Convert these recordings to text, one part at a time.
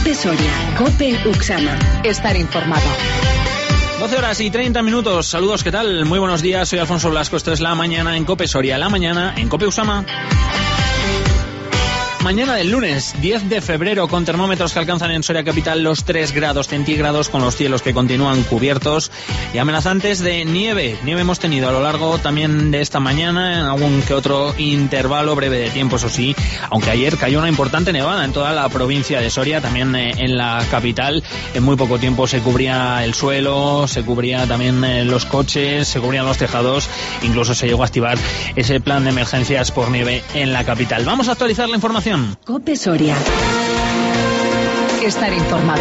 COPE Soria, COPE Uxama. Estar informado. 12 horas y 30 minutos. Saludos, ¿qué tal? Muy buenos días, soy Alfonso Blasco. Esto es La Mañana en COPE Soria, La Mañana en COPE Uxama. Mañana del lunes 10 de febrero, con termómetros que alcanzan en Soria capital los 3 grados centígrados, con los cielos que continúan cubiertos y amenazantes de nieve. Nieve hemos tenido a lo largo también de esta mañana, en algún que otro intervalo breve de tiempo, eso sí, aunque ayer cayó una importante nevada en toda la provincia de Soria, también en la capital. En muy poco tiempo se cubría el suelo, se cubría también los coches, se cubrían los tejados, incluso se llegó a activar ese plan de emergencias por nieve en la capital. Vamos a actualizar la información. COPE Soria. Estar informado.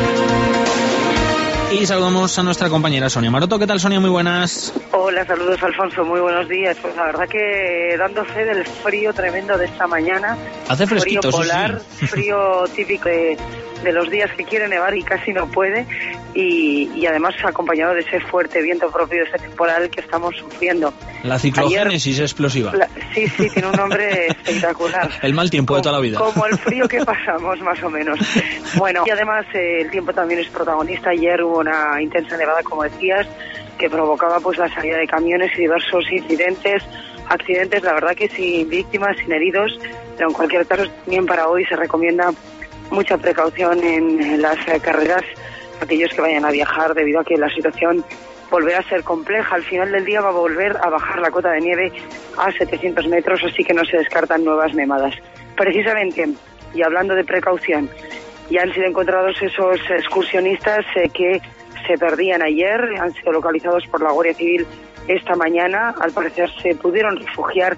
Y saludamos a nuestra compañera Sonia Maroto. ¿Qué tal, Sonia? Muy buenas. Hola, saludos, Alfonso. Muy buenos días. Pues la verdad que dando fe del frío tremendo de esta mañana. Hace fresquito, frío polar, sí. Frío típico de los días que quiere nevar y casi no puede. Y además acompañado de ese fuerte viento propio de ese temporal que estamos sufriendo. La ciclogénesis explosiva. Sí, tiene un nombre espectacular. El mal tiempo de toda la vida. Como el frío que pasamos, más o menos. Bueno, y además el tiempo también es protagonista. Ayer hubo una intensa nevada, como decías, que provocaba pues la salida de camiones y diversos accidentes, la verdad que sin víctimas, sin heridos, pero en cualquier caso también para hoy se recomienda mucha precaución en las carreras, aquellos que vayan a viajar, debido a que la situación volverá a ser compleja. Al final del día va a volver a bajar la cota de nieve a 700 metros, así que no se descartan nuevas nevadas. Precisamente, y hablando de precaución, ya han sido encontrados esos excursionistas que se perdían ayer, han sido localizados por la Guardia Civil esta mañana. Al parecer se pudieron refugiar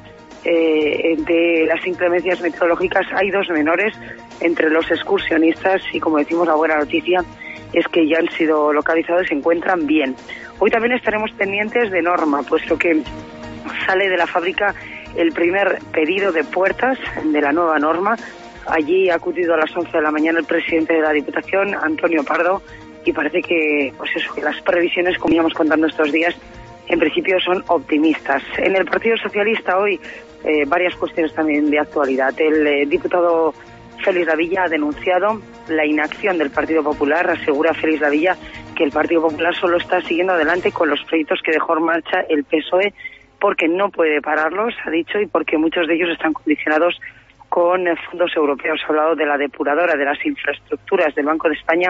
de las inclemencias meteorológicas. Hay 2 menores entre los excursionistas y, como decimos, la buena noticia es que ya han sido localizados y se encuentran bien. Hoy también estaremos pendientes de Norma, puesto que sale de la fábrica el primer pedido de puertas de la nueva Norma. Allí ha acudido a las 11 de la mañana el presidente de la Diputación, Antonio Pardo, y parece que, que las previsiones, como íbamos contando estos días, en principio son optimistas. En el Partido Socialista hoy varias cuestiones también de actualidad. El diputado Félix Lavilla ha denunciado la inacción del Partido Popular. Asegura Félix Lavilla que el Partido Popular solo está siguiendo adelante con los proyectos que dejó en marcha el PSOE porque no puede pararlos, ha dicho, y porque muchos de ellos están condicionados con fondos europeos. Ha hablado de la depuradora, de las infraestructuras del Banco de España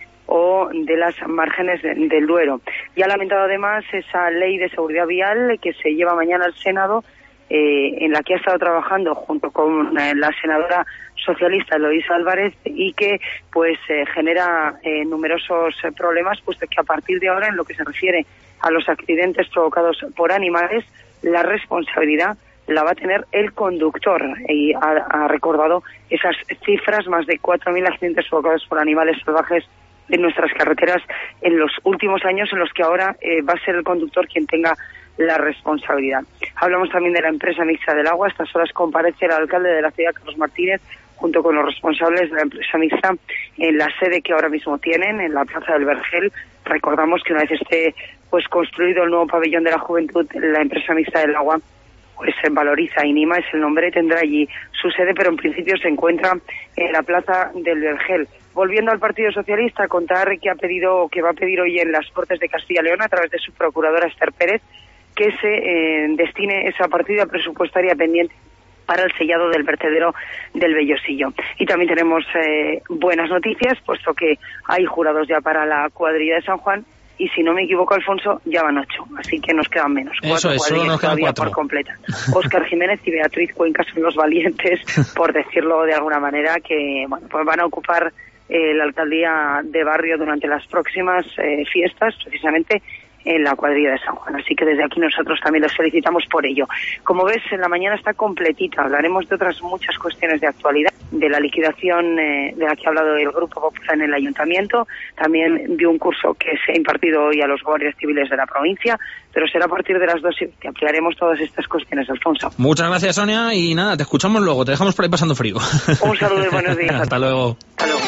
o de las márgenes del Duero. Y ha lamentado además esa ley de seguridad vial que se lleva mañana al Senado, en la que ha estado trabajando junto con la senadora socialista Eloísa Álvarez, y que pues genera numerosos problemas, puesto que a partir de ahora, en lo que se refiere a los accidentes provocados por animales, la responsabilidad la va a tener el conductor, y ha recordado esas cifras: más de 4.000 accidentes provocados por animales salvajes en nuestras carreteras en los últimos años, en los que ahora va a ser el conductor quien tenga la responsabilidad. Hablamos también de la empresa mixta del agua. A estas horas comparece el alcalde de la ciudad, Carlos Martínez, junto con los responsables de la empresa mixta en la sede que ahora mismo tienen, en la Plaza del Vergel. Recordamos que una vez esté pues construido el nuevo pabellón de la juventud, la empresa mixta del agua pues Valoriza Inima es el nombre, tendrá allí su sede, pero en principio se encuentra en la Plaza del Vergel. Volviendo al Partido Socialista, contar que va a pedir hoy en las Cortes de Castilla y León, a través de su procuradora Esther Pérez, que se destine esa partida presupuestaria pendiente para el sellado del vertedero del Bellosillo. Y también tenemos buenas noticias, puesto que hay jurados ya para la cuadrilla de San Juan, y si no me equivoco, Alfonso, ya van 8, así que nos quedan menos. Eso es, solo nos quedan 4. Por completa. Óscar Jiménez y Beatriz Cuenca son los valientes, por decirlo de alguna manera, que pues van a ocupar la alcaldía de barrio durante las próximas fiestas, precisamente en la cuadrilla de San Juan. Así que desde aquí nosotros también les felicitamos por ello. Como ves, en la mañana está completita. Hablaremos de otras muchas cuestiones de actualidad, de la liquidación de la que ha hablado el Grupo Popular en el Ayuntamiento, también de un curso que se ha impartido hoy a los guardias civiles de la provincia, pero será a partir de las 2 que ampliaremos todas estas cuestiones, Alfonso. Muchas gracias, Sonia, y nada, te escuchamos luego. Te dejamos por ahí pasando frío. Un saludo y buenos días. Hasta luego. Hasta luego.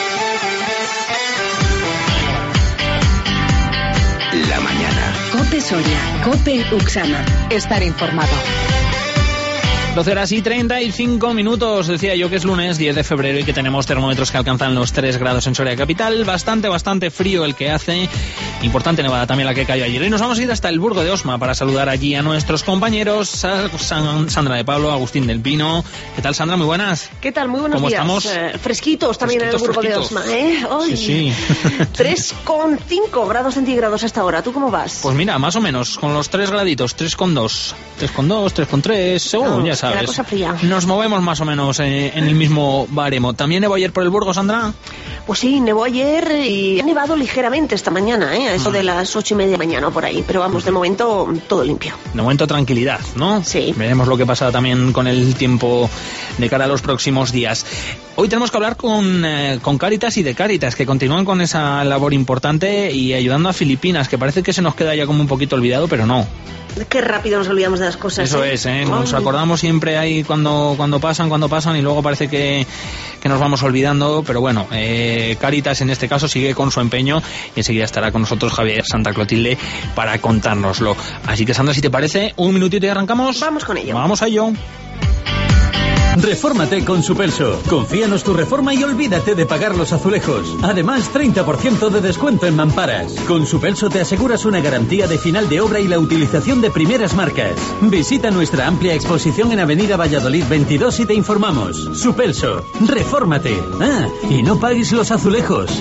La mañana. COPE Soria, COPE Uxama. Estar informado. 12 horas y 35 minutos. Decía yo que es lunes 10 de febrero y que tenemos termómetros que alcanzan los 3 grados en Soria capital. Bastante frío el que hace. Importante nevada también la que cayó ayer. Y nos vamos a ir hasta el Burgo de Osma para saludar allí a nuestros compañeros. Sandra de Pablo, Agustín del Pino. ¿Qué tal, Sandra? Muy buenas. ¿Qué tal? Muy buenos días. ¿Cómo estamos? Fresquitos también en el Burgo de Osma, ¿eh? Hoy, sí. 3,5 grados centígrados hasta ahora. ¿Tú cómo vas? Pues mira, más o menos, con los 3 graditos, 3,2, 3,2, 3,3, según, ya sabes. La cosa fría. Nos movemos más o menos en el mismo baremo. ¿También nevó ayer por el Burgo, Sandra? Pues sí, nevó ayer y ha nevado ligeramente esta mañana, a eso de las 8:30 de la mañana o por ahí. Pero vamos, de momento todo limpio. De momento tranquilidad, ¿no? Sí. Veremos lo que pasa también con el tiempo de cara a los próximos días. Hoy tenemos que hablar con Cáritas y de Cáritas, que continúan con esa labor importante y ayudando a Filipinas, que parece que se nos queda ya como un poquito olvidado, pero no. Qué rápido nos olvidamos de las cosas. Eso es, nos acordamos siempre ahí cuando pasan y luego parece que nos vamos olvidando, pero bueno, Cáritas en este caso sigue con su empeño y enseguida estará con nosotros Javier Santa Clotilde para contárnoslo. Así que, Sandra, si te parece, un minutito y arrancamos. Vamos con ello. Vamos a ello. Refórmate con Supelso. Confíanos tu reforma y olvídate de pagar los azulejos. Además, 30% de descuento en mamparas. Con Supelso te aseguras una garantía de final de obra y la utilización de primeras marcas. Visita nuestra amplia exposición en Avenida Valladolid 22 y te informamos. Supelso. Refórmate. Y no pagues los azulejos.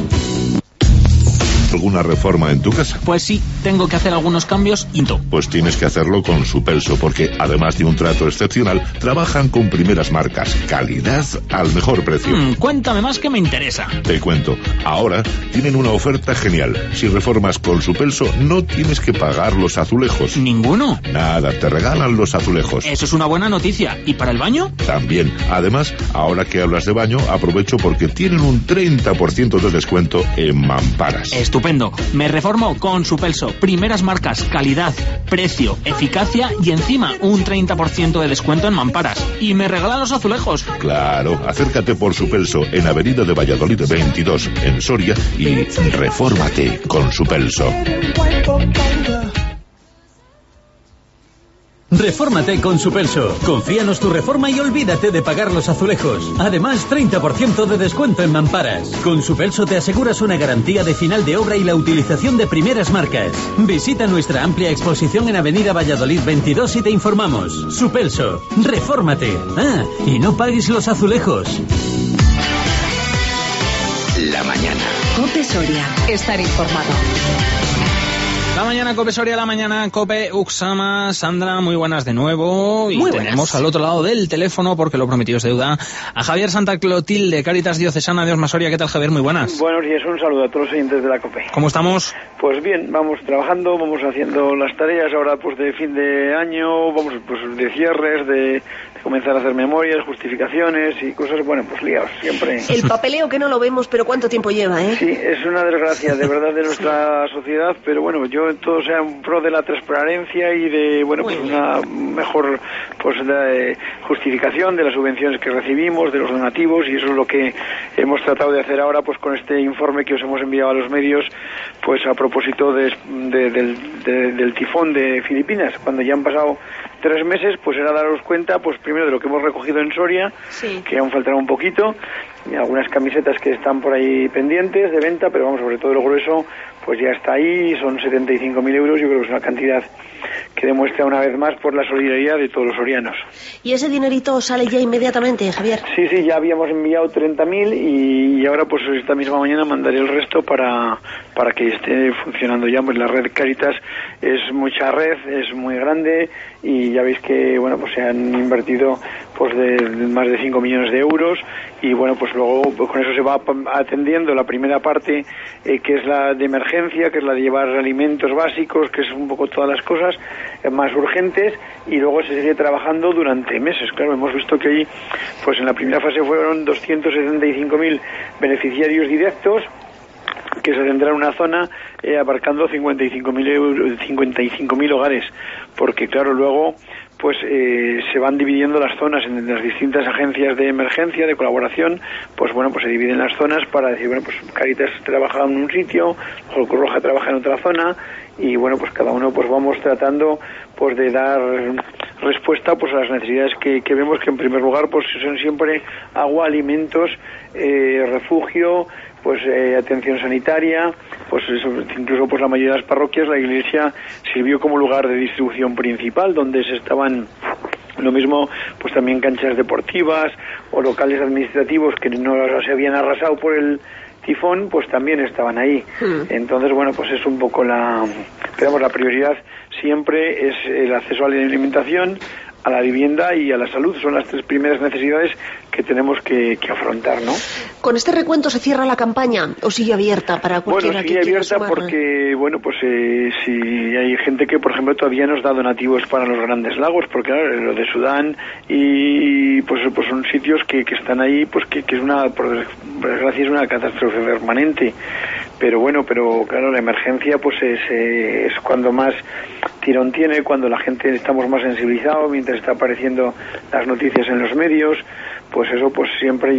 ¿Alguna reforma en tu casa? Pues sí, tengo que hacer algunos cambios y no. Pues tienes que hacerlo con Supelso, porque además de un trato excepcional, trabajan con primeras marcas, calidad al mejor precio. Cuéntame más, que me interesa. Te cuento, ahora tienen una oferta genial. Si reformas con Supelso, no tienes que pagar los azulejos. ¿Ninguno? Nada, te regalan los azulejos. Eso es una buena noticia. ¿Y para el baño? También. Además, ahora que hablas de baño, aprovecho porque tienen un 30% de descuento en mamparas. Estupendo. Me reformo con Supelso. Primeras marcas, calidad, precio, eficacia y encima un 30% de descuento en mamparas. Y me regalan los azulejos. Claro, acércate por Supelso en Avenida de Valladolid 22 en Soria y refórmate con Supelso. Refórmate con Supelso. Confíanos tu reforma y olvídate de pagar los azulejos. Además, 30% de descuento en mamparas. Con Supelso te aseguras una garantía de final de obra y la utilización de primeras marcas. Visita nuestra amplia exposición en Avenida Valladolid 22 y te informamos. Supelso. Refórmate. Y no pagues los azulejos. La mañana. COPE Soria. Estar informado. La mañana COPE Soria, la mañana COPE Uxama. Sandra, muy buenas de nuevo. Y muy tenemos buenas. al otro lado del teléfono, porque lo prometido es deuda, a Javier Santa Clotilde, Cáritas Diocesana de Osma Soria. ¿Qué tal, Javier? Muy buenas. Buenos días, un saludo a todos los oyentes de la COPE. ¿Cómo estamos? Pues bien, vamos trabajando, vamos haciendo las tareas ahora pues de fin de año, vamos pues de cierres, de comenzar a hacer memorias, justificaciones y cosas, bueno, pues liados, siempre. El papeleo que no lo vemos, pero ¿cuánto tiempo lleva, Sí, es una desgracia de verdad de nuestra sociedad, pero bueno, yo en todo sea en pro de la transparencia y de, bueno, pues una mejor pues de justificación de las subvenciones que recibimos, de los donativos, y eso es lo que hemos tratado de hacer ahora pues con este informe que os hemos enviado a los medios, pues a propósito del tifón de Filipinas. Cuando ya han pasado 3 meses, pues era daros cuenta, pues primero de lo que hemos recogido en Soria, sí, que aún faltará un poquito, y algunas camisetas que están por ahí pendientes de venta, pero vamos, sobre todo lo grueso, pues ya está ahí, son 75.000 euros, yo creo que es una cantidad que demuestra una vez más por la solidaridad de todos los sorianos. ¿Y ese dinerito sale ya inmediatamente, Javier? Sí, ya habíamos enviado 30.000 y ahora pues esta misma mañana mandaré el resto para que esté funcionando ya. Pues la red Cáritas es mucha red, es muy grande y ya veis que bueno, pues se han invertido pues de más de 5 millones de euros y bueno, pues luego pues con eso se va atendiendo la primera parte que es la de emergencia, que es la de llevar alimentos básicos, que es un poco todas las cosas más urgentes, y luego se sigue trabajando durante meses. Claro, hemos visto que ahí pues en la primera fase fueron 275.000 beneficiarios directos que se tendrá en una zona abarcando 55.000 hogares, porque claro, luego pues se van dividiendo las zonas en las distintas agencias de emergencia, de colaboración, pues bueno, pues se dividen las zonas para decir, bueno, pues Cáritas trabaja en un sitio, Cruz Roja trabaja en otra zona, y bueno, pues cada uno pues vamos tratando pues de dar respuesta pues a las necesidades que vemos, que en primer lugar pues son siempre agua, alimentos, refugio, pues atención sanitaria, pues eso, incluso pues la mayoría de las parroquias la iglesia sirvió como lugar de distribución principal, donde se estaban lo mismo pues también canchas deportivas o locales administrativos que no se habían arrasado por el tifón, pues también estaban ahí. Entonces, bueno, pues es un poco la prioridad siempre es el acceso a la alimentación, a la vivienda y a la salud. Son las tres primeras necesidades que tenemos que afrontar, ¿no? ¿Con este recuento se cierra la campaña o sigue abierta para cualquiera que quiera sigue abierta sumar? Porque, bueno, pues si hay gente que, por ejemplo, todavía nos da donativos para los Grandes Lagos, porque claro, lo de Sudán y pues son sitios que están ahí, pues que es por desgracia es una catástrofe permanente. Pero bueno, claro, la emergencia pues es cuando más tirón tiene, cuando la gente estamos más sensibilizados, mientras está apareciendo las noticias en los medios, pues eso pues siempre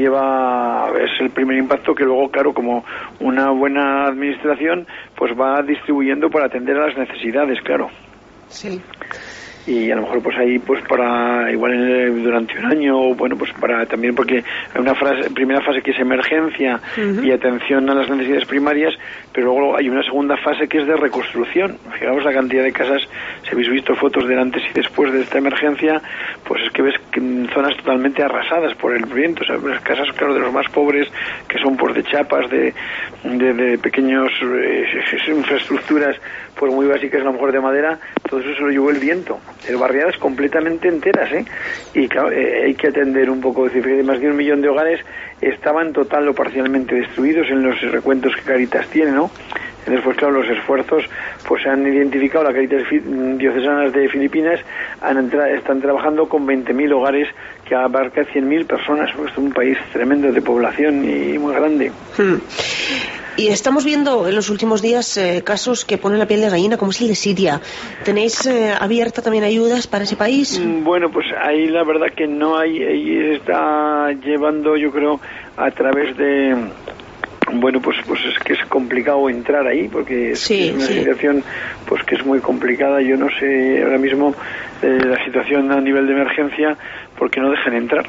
es el primer impacto, que luego, claro, como una buena administración, pues va distribuyendo para atender a las necesidades, claro. Sí. Y a lo mejor pues ahí pues para igual durante un año, bueno, pues para también, porque hay una primera fase que es emergencia y atención a las necesidades primarias, pero luego hay una segunda fase que es de reconstrucción. Fijaos la cantidad de casas, si habéis visto fotos del antes y después de esta emergencia, pues es que ves que zonas totalmente arrasadas por el viento, o sea, las casas, claro, de los más pobres, que son pues de chapas, de pequeños infraestructuras pues muy básicas, a lo mejor de madera, todo eso se lo llevó el viento. Barriadas completamente enteras, y claro, hay que atender un poco, es decir, más de 1 millón de hogares estaban total o parcialmente destruidos en los recuentos que Cáritas tiene, ¿no? Entonces, pues claro, los esfuerzos pues han identificado, la Cáritas Diocesanas de Filipinas están trabajando con 20.000 hogares que abarca 100.000 personas, pues es un país tremendo de población y muy grande. Y estamos viendo en los últimos días casos que ponen la piel de gallina, como es el de Siria. ¿Tenéis abierta también ayudas para ese país? Bueno, pues ahí la verdad que no hay, ahí está llevando, yo creo, a través de... Bueno, pues es que es complicado entrar ahí, porque es una situación pues que es muy complicada. Yo no sé ahora mismo la situación a nivel de emergencia, porque no dejan entrar.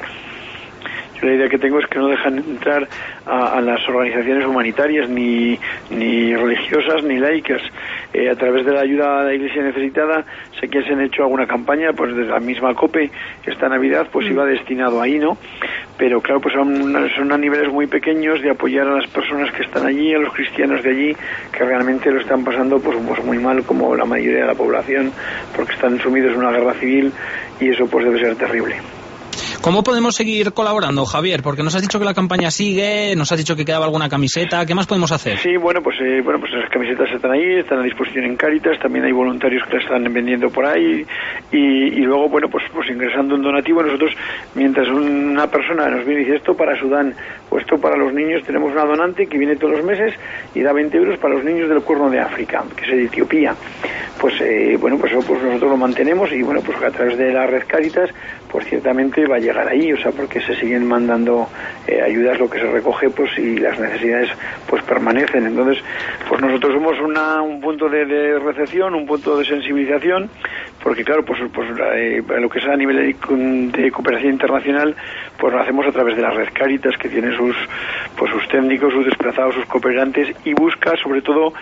La idea que tengo es que no dejan entrar a las organizaciones humanitarias, ni religiosas, ni laicas. A través de la ayuda a la Iglesia necesitada, sé que se han hecho alguna campaña, pues desde la misma COPE, esta Navidad, pues iba destinado ahí, ¿no? Pero claro, pues son a niveles muy pequeños de apoyar a las personas que están allí, a los cristianos de allí, que realmente lo están pasando pues muy mal, como la mayoría de la población, porque están sumidos en una guerra civil, y eso pues debe ser terrible. ¿Cómo podemos seguir colaborando, Javier? Porque nos has dicho que la campaña sigue, nos has dicho que quedaba alguna camiseta. ¿Qué más podemos hacer? Sí, bueno, pues las camisetas están ahí, están a disposición en Cáritas, también hay voluntarios que las están vendiendo por ahí, y luego, bueno, pues ingresando un donativo, nosotros, mientras una persona nos viene y dice esto para Sudán o esto para los niños, tenemos una donante que viene todos los meses y da 20 euros para los niños del Cuerno de África, que es de Etiopía. Pues bueno, pues eso pues nosotros lo mantenemos, y bueno, pues a través de la red Cáritas, pues ciertamente va a llegar ahí, o sea, porque se siguen mandando ayudas, lo que se recoge, pues, y las necesidades pues permanecen. Entonces, pues nosotros somos un punto de recepción, un punto de sensibilización, porque claro, pues lo que es a nivel de cooperación internacional, pues lo hacemos a través de la red Cáritas, que tiene sus técnicos, sus desplazados, sus cooperantes, y busca sobre todo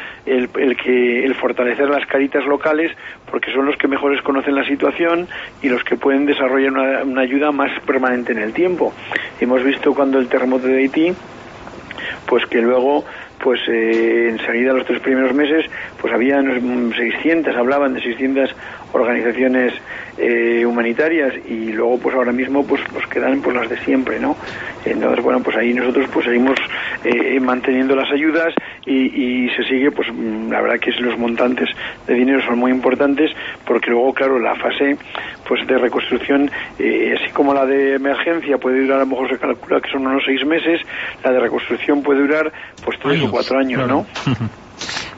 el fortalecer las Cáritas locales, porque son los que mejores conocen la situación y los que pueden desarrollar una ayuda más permanente en el tiempo. Hemos visto cuando el terremoto de Haití, pues que luego pues enseguida los 3 primeros meses pues había 600, hablaban de 600 organizaciones humanitarias, y luego pues ahora mismo pues quedan pues las de siempre, ¿no? Entonces, bueno, pues ahí nosotros pues seguimos manteniendo las ayudas, y se sigue, pues la verdad que los montantes de dinero son muy importantes, porque luego, claro, la fase pues de reconstrucción, así como la de emergencia puede durar, a lo mejor se calcula que son unos 6 meses, la de reconstrucción puede durar pues 3 o 4 años, claro, ¿no?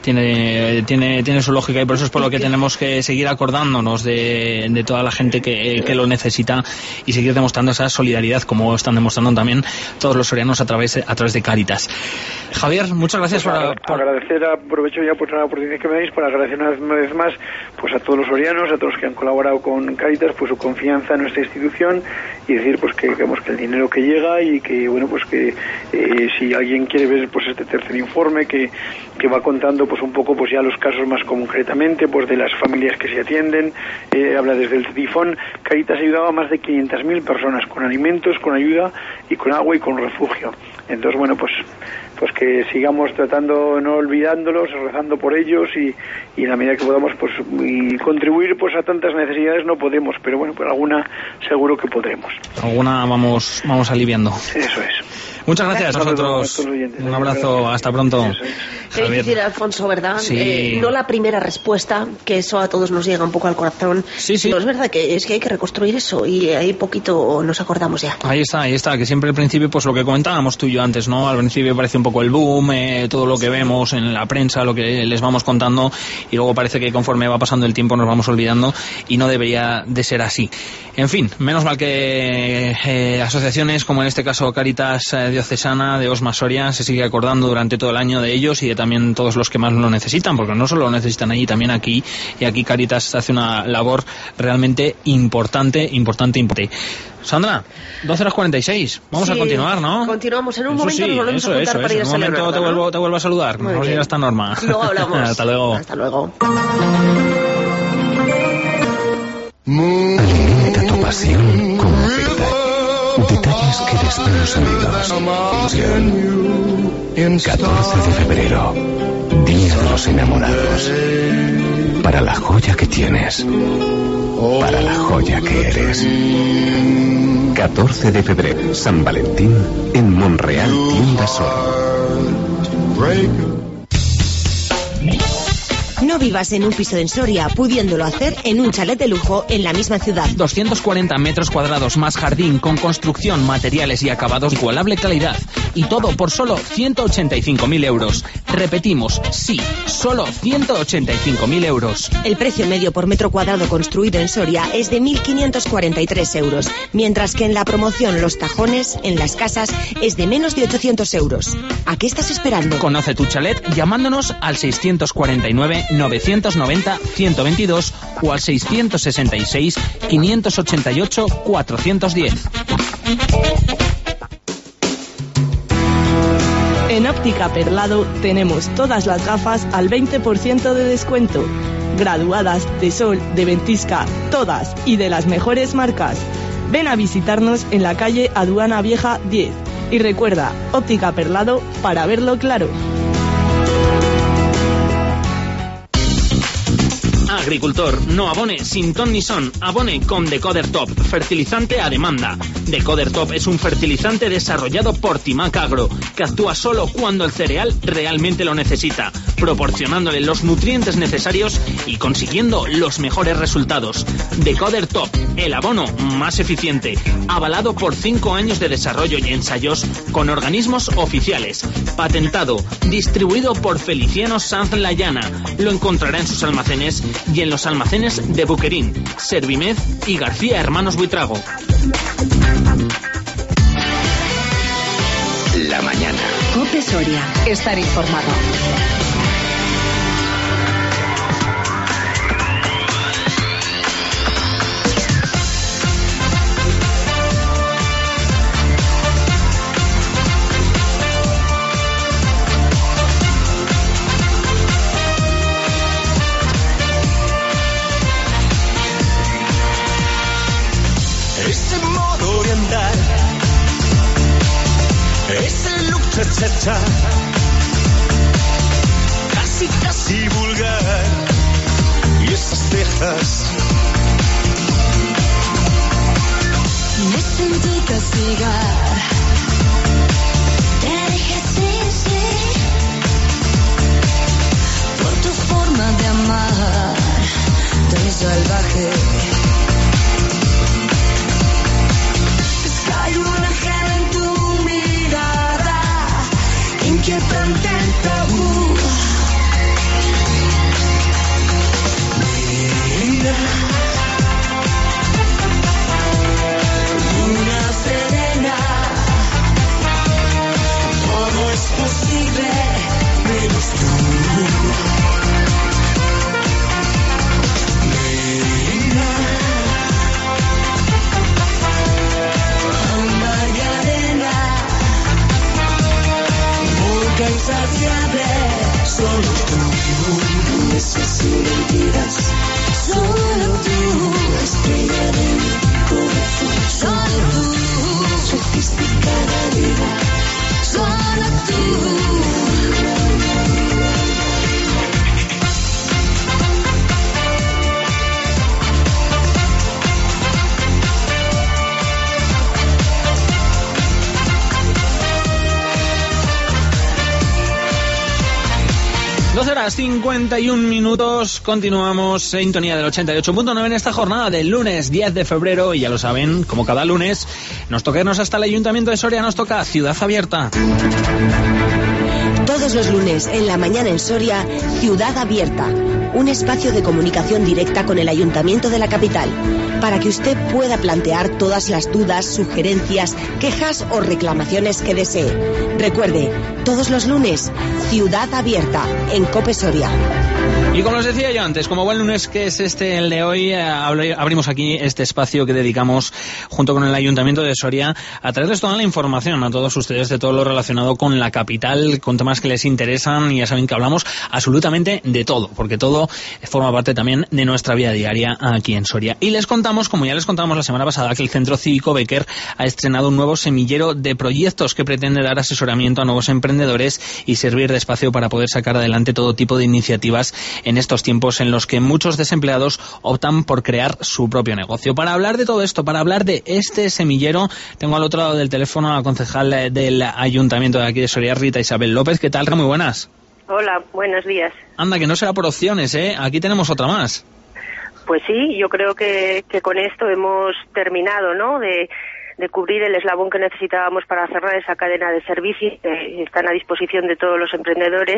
tiene su lógica, y por eso es por lo que tenemos que seguir acordándonos de toda la gente que lo necesita y seguir demostrando esa solidaridad, como están demostrando también todos los sorianos a través de Cáritas. Javier, muchas gracias por agradecer, aprovecho ya por la oportunidad que me dais para agradecer una vez más pues a todos los sorianos, a todos los que han colaborado con Cáritas, pues su confianza en nuestra institución, y decir pues que el dinero que llega, y que bueno, pues que si alguien quiere ver pues este tercer informe que va contando pues un poco pues ya los casos más concretamente pues de las familias que se atienden, habla desde el tifón. Cáritas ha ayudado a más de 500.000 personas con alimentos, con ayuda y con agua y con refugio. Entonces bueno, pues que sigamos tratando, no olvidándolos, rezando por ellos, y en la medida que podamos pues y contribuir pues a tantas necesidades no podemos, pero bueno, por alguna seguro que podremos. Alguna vamos aliviando. Eso es. Muchas gracias a vosotros. Un abrazo, hasta pronto. Hay que decir, Alfonso, ¿verdad? Sí. No la primera respuesta, que eso a todos nos llega un poco al corazón. Sí. No, es verdad que hay que reconstruir eso, y ahí poquito nos acordamos ya. Ahí está, que siempre al principio, pues lo que comentábamos tú y yo antes, ¿no? Al principio parece un poco el boom, todo lo que vemos en la prensa, lo que les vamos contando, y luego parece que conforme va pasando el tiempo nos vamos olvidando, y no debería de ser así. En fin, menos mal que asociaciones como en este caso Cáritas Diocesana de Osma Soria se sigue acordando durante todo el año de ellos y de también todos los que más lo necesitan, porque no solo lo necesitan allí, también aquí, y aquí Cáritas hace una labor realmente importante. Sandra, 12:46, vamos a continuar, ¿no? Continuamos, en un momento nos volvemos a juntar para ir a celebrar. En un momento te vuelvo a saludar, Muy vamos a ir bien. hasta Norma. Luego hablamos. Hasta luego. Hasta luego. Alimenta tu pasión con Peptal. Detalles que después unidos. 14 de febrero, Día de los Enamorados. Para la joya que tienes, para la joya que eres. 14 de febrero, San Valentín, en Monreal Tienda Sol. No vivas en un piso en Soria, pudiéndolo hacer en un chalet de lujo en la misma ciudad. 240 metros cuadrados más jardín, con construcción, materiales y acabados de igualable calidad. Y todo por solo 185.000 euros. Repetimos, sí, solo 185.000 euros. El precio medio por metro cuadrado construido en Soria es de 1.543 euros, mientras que en la promoción Los Tajones, en Las Casas, es de menos de 800 euros. ¿A qué estás esperando? Conoce tu chalet llamándonos al 649-990-122 o al 666-588-410. En Óptica Perlado tenemos todas las gafas al 20% de descuento. Graduadas, de Sol, de Ventisca, todas, y de las mejores marcas. Ven a visitarnos en la calle Aduana Vieja 10. Y recuerda, Óptica Perlado, para verlo claro. Agricultor, no abone sin ton ni son, abone con Decoder Top, fertilizante a demanda. Decoder Top es un fertilizante desarrollado por Timac Agro, que actúa solo cuando el cereal realmente lo necesita, proporcionándole los nutrientes necesarios y consiguiendo los mejores resultados. Decoder Top, el abono más eficiente, avalado por 5 años de desarrollo y ensayos con organismos oficiales, patentado, distribuido por Feliciano Sanz Layana. Lo encontrará en sus almacenes y en los almacenes de Buquerín, Servimed y García Hermanos Buitrago. La mañana. COPE Soria. Estar informado. Ese modo de andar, ese look cha-cha-cha, casi casi vulgar, y esas cejas. Me sentí castigar, te dejé sí, por tu forma de amar, tan salvaje. Hay un ángel en tu mirada, inquietante el tabú. horas 51 minutos, continuamos sintonía del 88.9 en esta jornada del lunes 10 de febrero y ya lo saben, como cada lunes, nos toca irnos hasta el Ayuntamiento de Soria, nos toca Ciudad Abierta. Todos los lunes en la mañana en Soria, Ciudad Abierta, un espacio de comunicación directa con el Ayuntamiento de la capital, para que usted pueda plantear todas las dudas, sugerencias, quejas o reclamaciones que desee. Recuerde, todos los lunes, Ciudad Abierta, en COPE Soria. Y como os decía yo antes, como buen lunes que es el de hoy, abrimos aquí este espacio que dedicamos junto con el Ayuntamiento de Soria a traerles toda la información a todos ustedes de todo lo relacionado con la capital, con temas que les interesan, y ya saben que hablamos absolutamente de todo, porque todo forma parte también de nuestra vida diaria aquí en Soria. Y les contamos, como ya les contábamos la semana pasada, que el Centro Cívico Becker ha estrenado un nuevo semillero de proyectos que pretende dar asesoramiento a nuevos emprendedores y servir de espacio para poder sacar adelante todo tipo de iniciativas en estos tiempos en los que muchos desempleados optan por crear su propio negocio. Para hablar de todo esto, para hablar de este semillero, tengo al otro lado del teléfono a la concejal del Ayuntamiento de aquí de Soria, Rita Isabel López. ¿Qué tal? Muy buenas. Hola, buenos días. Anda, que no será por opciones, ¿eh? Aquí tenemos otra más. Pues sí, yo creo que con esto hemos terminado, ¿no?, de cubrir el eslabón que necesitábamos para cerrar esa cadena de servicios que están a disposición de todos los emprendedores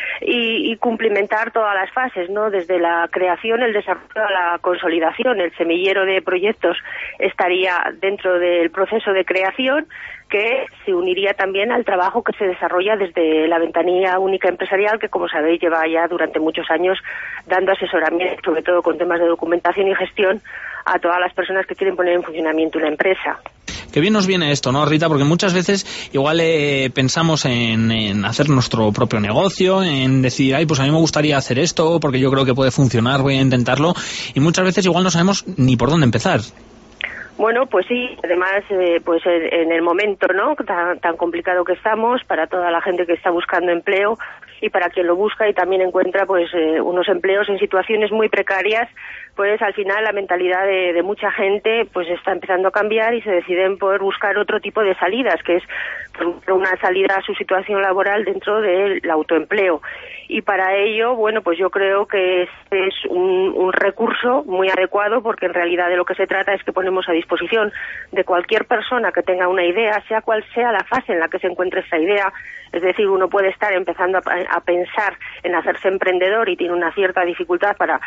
y cumplimentar todas las fases, ¿no?, desde la creación, el desarrollo a la consolidación. El semillero de proyectos estaría dentro del proceso de creación, que se uniría también al trabajo que se desarrolla desde la ventanilla única empresarial, que, como sabéis, lleva ya durante muchos años dando asesoramiento, sobre todo con temas de documentación y gestión, a todas las personas que quieren poner en funcionamiento una empresa. Qué bien nos viene esto, ¿no, Rita? Porque muchas veces igual pensamos en hacer nuestro propio negocio, en decir, ay, pues a mí me gustaría hacer esto porque yo creo que puede funcionar, voy a intentarlo, y muchas veces igual no sabemos ni por dónde empezar. Bueno, pues sí, además, pues en el momento, ¿no?, tan complicado que estamos para toda la gente que está buscando empleo y para quien lo busca y también encuentra pues unos empleos en situaciones muy precarias, pues al final la mentalidad de mucha gente pues está empezando a cambiar y se deciden por buscar otro tipo de salidas, que es una salida a su situación laboral dentro del autoempleo. Y para ello, bueno, pues yo creo que es un recurso muy adecuado, porque en realidad de lo que se trata es que ponemos a disposición de cualquier persona que tenga una idea, sea cual sea la fase en la que se encuentre esta idea. Es decir, uno puede estar empezando a pensar en hacerse emprendedor y tiene una cierta dificultad para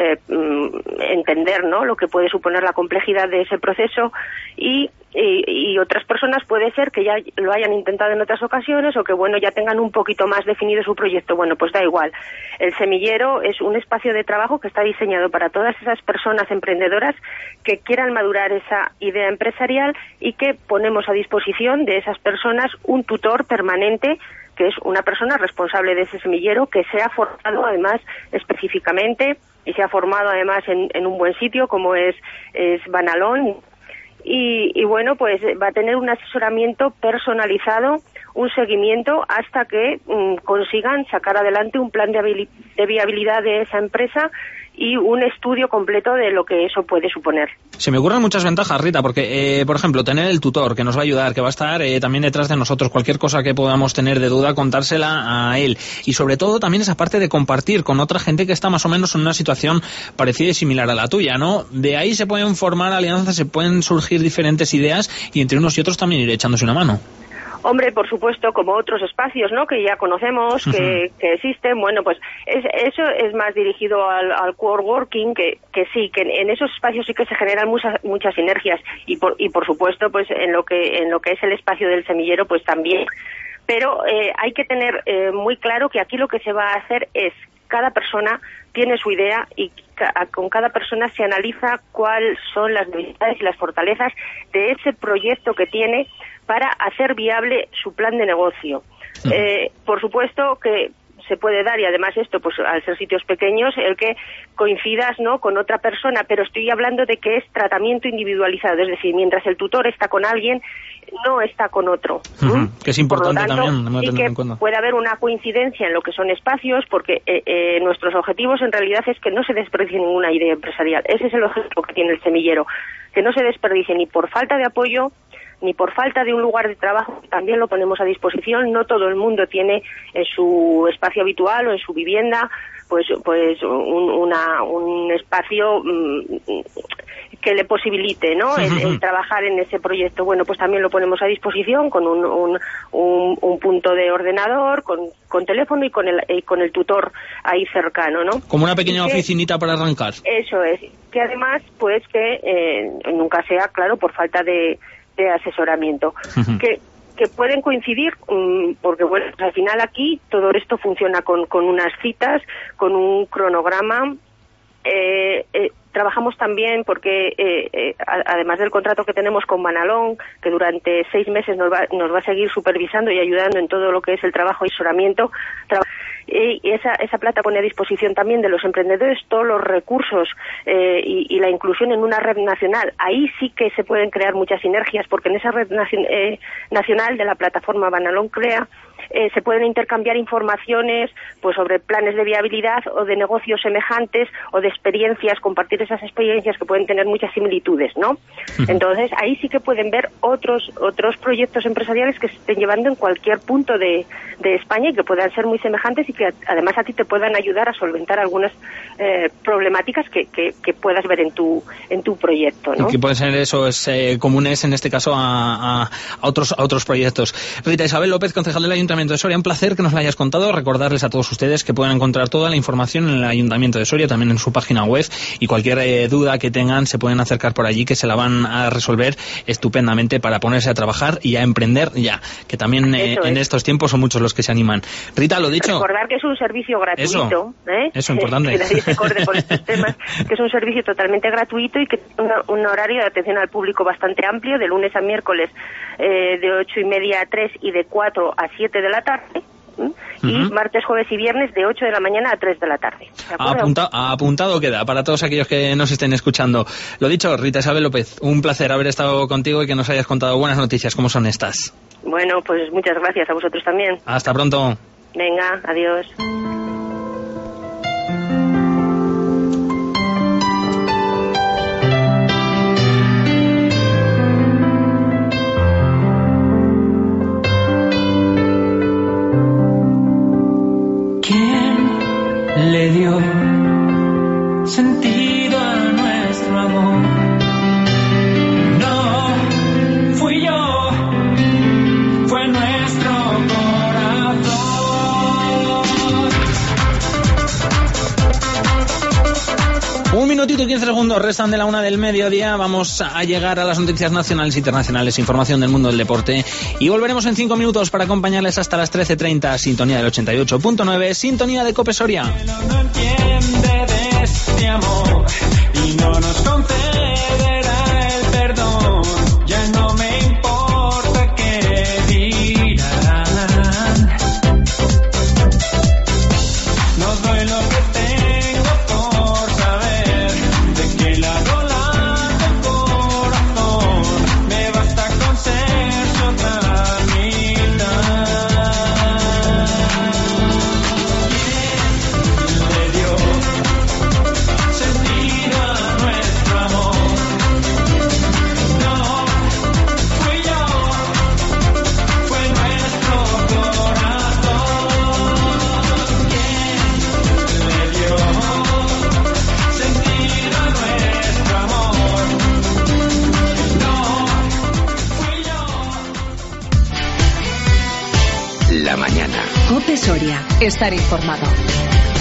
entender, ¿no?, lo que puede suponer la complejidad de ese proceso, y otras personas puede ser que ya lo hayan intentado en otras ocasiones o que, bueno, ya tengan un poquito más definido su proyecto. Bueno, pues da igual. El semillero es un espacio de trabajo que está diseñado para todas esas personas emprendedoras que quieran madurar esa idea empresarial y que ponemos a disposición de esas personas un tutor permanente, que es una persona responsable de ese semillero, que se ha formado además específicamente y se ha formado además en un buen sitio como es Banalón. Y bueno, pues va a tener un asesoramiento personalizado, un seguimiento hasta que consigan sacar adelante un plan de viabilidad de esa empresa y un estudio completo de lo que eso puede suponer. Se me ocurren muchas ventajas, Rita, porque, por ejemplo, tener el tutor que nos va a ayudar, que va a estar también detrás de nosotros, cualquier cosa que podamos tener de duda, contársela a él. Y sobre todo también esa parte de compartir con otra gente que está más o menos en una situación parecida y similar a la tuya, ¿no? De ahí se pueden formar alianzas, se pueden surgir diferentes ideas y entre unos y otros también ir echándose una mano. Hombre, por supuesto, como otros espacios, ¿no?, que ya conocemos, que existen. Bueno, pues eso es más dirigido al coworking, que sí, que en esos espacios sí que se generan muchas sinergias y por supuesto, pues en lo que es el espacio del semillero, pues también. Pero hay que tener muy claro que aquí lo que se va a hacer es, cada persona tiene su idea y con cada persona se analiza cuáles son las debilidades y las fortalezas de ese proyecto que tiene para hacer viable su plan de negocio. Por supuesto que se puede dar, y además esto, pues al ser sitios pequeños, el que coincidas, ¿no?, con otra persona, pero estoy hablando de que es tratamiento individualizado, es decir, mientras el tutor está con alguien, no está con otro. Que es importante. Por lo tanto, también, sí que puede haber una coincidencia en lo que son espacios, porque nuestros objetivos en realidad es que no se desperdicie ninguna idea empresarial. Ese es el objetivo que tiene el semillero, que no se desperdicie ni por falta de apoyo, ni por falta de un lugar de trabajo, también lo ponemos a disposición. No todo el mundo tiene en su espacio habitual o en su vivienda pues un espacio que le posibilite, ¿no? el trabajar en ese proyecto. Bueno, pues también lo ponemos a disposición con un punto de ordenador, con teléfono y con el tutor ahí cercano, ¿no? Como una pequeña oficinita para arrancar. Eso es. Que además, pues que nunca sea, claro, por falta de asesoramiento. Que pueden coincidir, porque bueno, al final aquí todo esto funciona con unas citas, con un cronograma. Trabajamos también porque además del contrato que tenemos con Banalón, que durante 6 meses nos va a seguir supervisando y ayudando en todo lo que es el trabajo y asesoramiento, y esa plata pone a disposición también de los emprendedores todos los recursos y la inclusión en una red nacional. Ahí sí que se pueden crear muchas sinergias, porque en esa red nacional de la plataforma Banalón Crea se pueden intercambiar informaciones pues sobre planes de viabilidad o de negocios semejantes o de experiencias, compartir esas experiencias que pueden tener muchas similitudes, ¿no? Entonces ahí sí que pueden ver otros proyectos empresariales que se estén llevando en cualquier punto de España y que puedan ser muy semejantes y que además a ti te puedan ayudar a solventar algunas problemáticas que puedas ver en tu proyecto, ¿no? Y que pueden ser esos comunes en este caso a otros proyectos. Rita Isabel López, concejal del Ayuntamiento de Soria, un placer que nos la hayas contado. Recordarles a todos ustedes que pueden encontrar toda la información en el Ayuntamiento de Soria, también en su página web, y cualquier duda que tengan se pueden acercar por allí, que se la van a resolver estupendamente para ponerse a trabajar y a emprender ya, que también en estos tiempos son muchos los que se animan. Rita, lo dicho. Recordar que es un servicio gratuito. Eso importante. Que nadie se corte por estos temas, que es un servicio totalmente gratuito y que tiene un horario de atención al público bastante amplio, de lunes a miércoles de 8:30 a 3 y de 4 a 7 de la tarde. Y martes, jueves y viernes de 8 de la mañana a 3 de la tarde. Apuntado queda para todos aquellos que nos estén escuchando. Lo dicho, Rita Isabel López, un placer haber estado contigo y que nos hayas contado buenas noticias. ¿Cómo son estas? Bueno, pues muchas gracias a vosotros también. Hasta pronto. Venga, adiós. Le dio sentido a nuestro amor. No fui yo, fue nuestro corazón. Un minutito y 15 segundos restan de la 1 del mediodía. Vamos a llegar a las noticias nacionales e internacionales, información del mundo del deporte, y volveremos en 5 minutos para acompañarles hasta las 13:30. Sintonía del 88.9, sintonía de Cope Soria. No entiende de este amor y no nos concederá el perdón. Ya no me importa qué dirán. No doy lo que tengo por saber de qué lado late el corazón. Me basta con ser su otra mitad. Le dio sentido a nuestro amor. No fui yo, fue nuestro corazón. Quien le dio sentido a nuestro amor. No fui yo. La mañana. Cope Soria. Estar informado.